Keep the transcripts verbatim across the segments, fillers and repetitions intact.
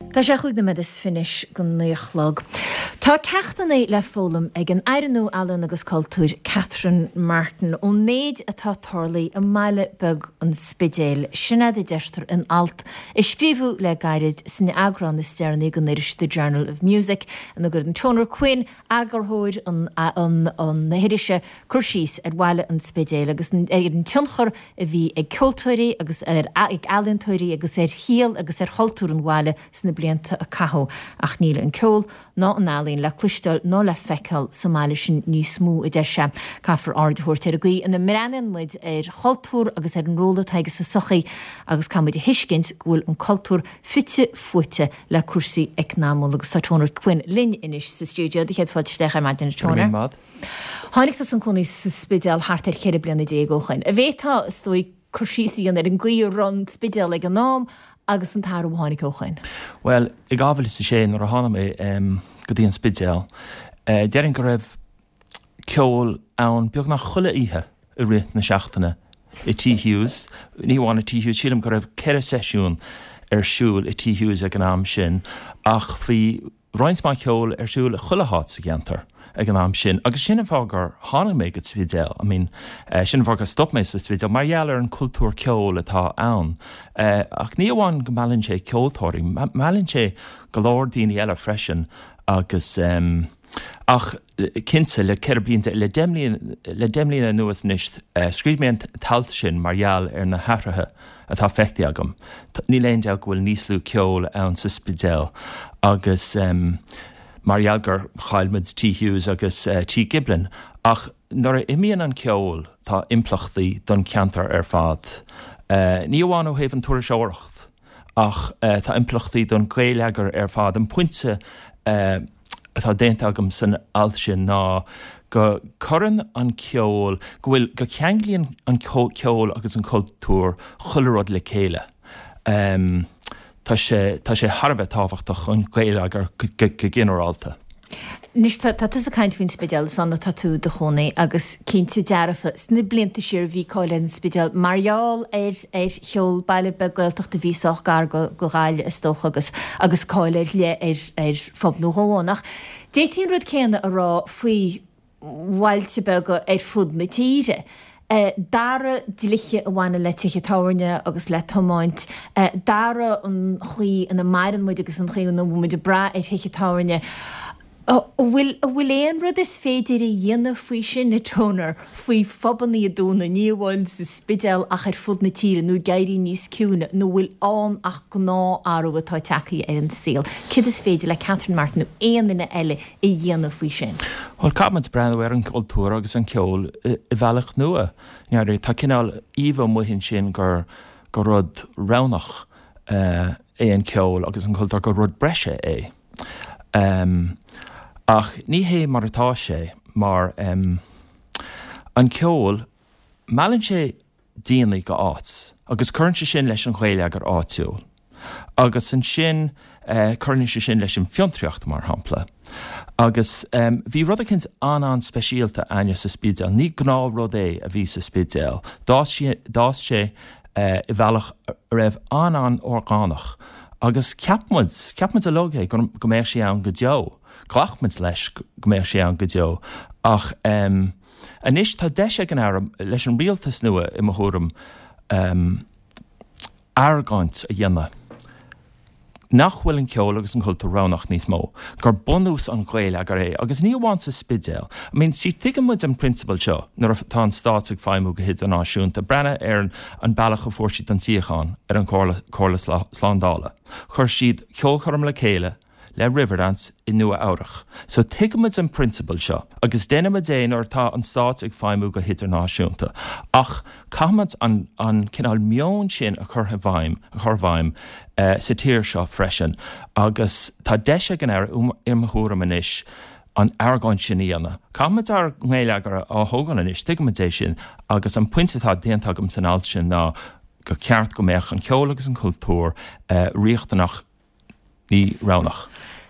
Tá sé chuig na me is finis go nuochlog. Tá ceachtaí le fólam ag an airanú Alan agus cultúr Catherine Martin ó néad atá tarlaí a meile bug an spidéil sinna de deistar an alt is scríbú le gairid sin agrán na stearnaí go neiris the Journal of Music an a gur an tónar cuin agarthóid an an an na hirise cursís ar bhaile an spidéil agus ag an tionchar a bhí ag cultúirí agus ar ag alintúirí agus ar híal agus ar cultúr an bhaile sna blianta a cathó ach níle an ceol ná an álíonn le clistal nó le feiceáil Somáile sin níos smú i d deise caithfar ardúirt ar a gaí in na miranan muid ar cultúr agus ar an róla taigeas sa sochaí agus cá muid a hiiscint ghfuil an cultúr fitte fuite le cuasaí eicnámol agus tá tónar cuin linn inis sa stúdio de chéad fáil steach ar maidin tónar. Tháinig tas an cúnaí sa spidéal thart ar chéad bliana déagóchain. A bhétá stoi cursísaí an ar an gaí ron spidéal ag an nám agus an tar bháinnig óchain. Well, I gábhail is sé nar a hána mé um, go dtíon spidéal. Uh, Dearan go raibh ceol ann beag nach chuile ihe i rith na seachtainna i T Hughes. Ní bháin i T Hughes sílam go raibh ceire seisiún ar siúil i T Hughes ag an am sin ach bhí roinns má ceol ar siúil a chuileát sa gceantar ag an am sin. Agus sin fá gur hána mé go spidéal. I mean, uh, sin fá gur stop mé sa spidéal. Mar dheall ar an cultúr ceol atá ann. Uh, ach ní bháin go meallann sé ceoltóirí. Meallann sé go leor daoine eile freisin agus um, ach cinsa le ceir bínta le deimlíonna nuas níos uh, scríb mé an talt sin mar dheall ar na hathrathe atá feichtaí agam. Ní léon deag bhfuil níos lú ceol ann sa spidéal agus um, mar dhealgar chailmid T Hughes agus uh, T Giblin ach nuair a imíonn an ceol tá implachtaí don ceantar ar fad. Uh, ní bháin ó thaobh an túra seoireacht ach uh, tá implachtaí don ghaeilgear ar fad an puinte uh, atá déanta agam san alt sin ná go corann an ceol go bhfuil go ceanglíonn an ceol agus an cultúr chuileród le chéile. Um, Tá sé tá sé harbheith táhachtach an ghaeilgear go ginearálta. Nis tá is a caint hín spidéal sanna tatú de chonaí agus cinnte dearafa sna blianta siar bhí cáile an spidéal marall ar ar cheol baile be gailteach de bhíoch gar go go gáile is tócha agus agus cáile le ar ar fob nó hónach. Déitíon rud céanna a rá faoi bhailte be go ar fud na tíre. Uh, Dara diliche a bhaine le tiche táhairne agus le tomáint. Uh, Dara an chuí an a mairan muid agus an chuí an muid a bra ar tiche táhairne. Bhfuil bhfuil éon rud is féidir i dhéanamh faoi sin na tónar faoi fobannaí a dúna níomháil sa spidéal ach ar fud na tíre nó gairí níos ciúna nó bhfuil an ach go ná áú atá teachaí ar an síl. Cid is féidir le Catherine Martin nó éanaine eile i dhéanamh faoi sin. Well, Cabmans brenn ar an cultúr agus an ceol i bhealach nua. Nearí tá cinál íomh muhinn sin gur go rud ránach uh, é an ceol agus an cultúr go rud breise é. Um, ach ní hé mar atá sé mar um, an ceol meallann sé daoine go áit agus chuann sé sin leis an ghaeilgear áitiúil agus an sin uh, chuann sé sin leis an fiontraocht mar hampla. Agus um, bhí rud a cinnt an an speisialta aine sa spidéal, ní gná rud é a bhí sa spidéal. Dás sé uh, i bhealach raibh an an orgánach agus ceapmuid ceapmuid a logé go méir sé an go deo. Clachmuid leis go méir sé an go deo. Ach um, anis tá deise an airm leis an rialtas nua i mo thuairim um, argáint a dhéanamh. Nach bhfuil an ceol agus an cultúr ránach níos mó, gur bunús an ghaeilgear é, agus ní bháin sa spidéal. I mean, si tuigemuid an principal seo, nar tá an stáit ag feimú go hid an náisiúnta, brenne ar an bailach a fórsiad an tíocháin ar an cóla slandála. Chur siad ceolchorm le chéile, le Riverdance i nua áireach. So tuigemuid an principal seo, agus déanamuid é nar tá an stáit ag feimú go hid an náisiúnta. Ach, caimid an, an cinál mion sin a chur bhaim, a chur bhaim, Uh, sa tír seo freisin, agus tá deise gan air um, imthúram inis an airgáin sin íana. Caimid ar ghaeilgear á thógan inis, tuigemuid é sin, agus an puinte tá déanta agam san alt sin ná go ceart go méach an ceol agus an cultúr uh, riachtanach ní ránach.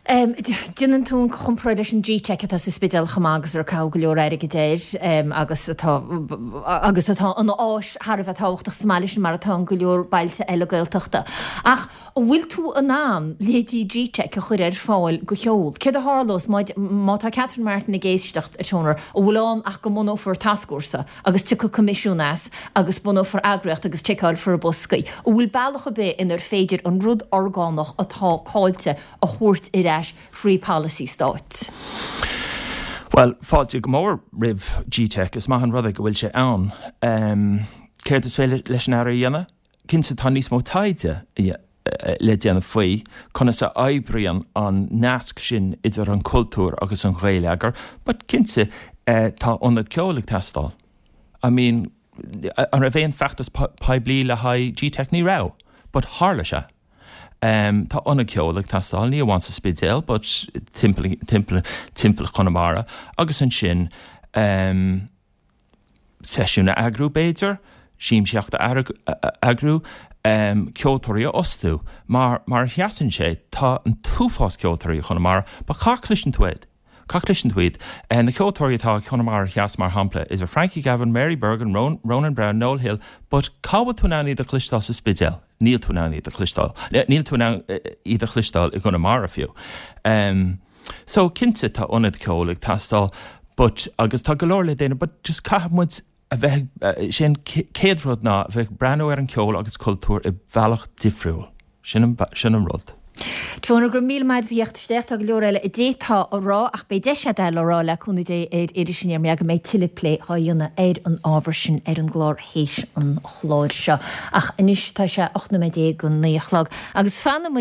Dinan tún chumpraid leis an G-check atá sa spidal chamagus ar cá go leor aige déir agus atá agus atá an áis Harbh atáhachtach Somális mar atá go leor bailte eile gailteachta. Ach bhfuil tú an náam létí G-check a chuir ar fáil go cheol. Cé a hálós mátá Catherine Martin na géistecht a tónar ó bhfuilán ach go mó for taskúsa agus tu comisiúnas agus bunó for agracht agus teáil for a boscaí. ó bhfuil bailcha bé inar féidir an rud orgánach atá cáilte a chóirt i reis free policy start. Well, fáilte go mór rih G-check is maithan rud go bhfuil sé ann. Um, Céir is féile leis an air dhéanana, cin sa tá níos mó taide le déanana faoi, chuna sa aibrian an nasc sin idir an cultúr agus an ghéileagar, but cinse uh, tá ionad ceolaigh testáil. I mean, an a bhéon feachtas pablií le haid G-check ní rá, but hála se. Um, tá ionad ceolaigh testáil ní bhain sa spidéal, but timpeall timpeall timpeall Connemara, agus an sin um, sesiúna agrú béidir, síimseachta agrú, um, ceoltóirí ostú, mar mar heasan sé tá an túfás ceoltóirí Connemara, ba chaclis an tuid. Caclis an tuid. And the ceoltóirí atá Connemara heas mar hampla is a Frankie Gavin, Mary Bergen, Ron, Ronan Brown, Noel Hill, but cábha túnáí de chlistáil sa spidéal. Níl túnáí de chlistáil. Níl túnáí de chlistáil i Connemara fiú. Um, so cinnte tá ionad ceolaigh testáil, but agus tá go leor le déanana, but just caithmuid a bheith sin céadród ná a bheith breanú ar an ceol agus cultúr i bhealach difriúil. Sin an rud. Tróna gur míl maid bhíochttasteach ag leor eile i détá ó rá ach bé deise de le rá le chuna dé éidir idir sin ar meag méid tilipplé há dhéanana éir an ábhar sin ar an glár héis an chláir seo. Ach inis tá sé ocht na dé go naochlag agus fanna